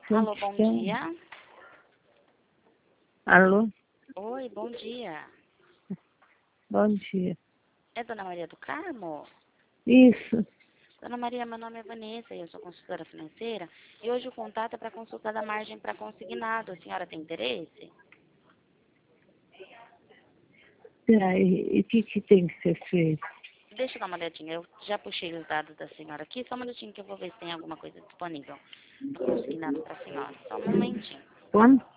Alô, bom dia. Alô, Oi, bom dia. bom dia. É Dona Maria do Carmo? Isso, Dona Maria, meu nome é Vanessa e eu sou consultora financeira. E hoje o contato é para consulta da margem para consignado. A senhora tem interesse? peraí, e o que tem que ser feito? Deixa eu dar uma olhadinha. Eu já puxei os dados da senhora aqui. Só um minutinho que eu vou ver se tem alguma coisa disponível para consignado para a senhora. Só um momentinho. Quando?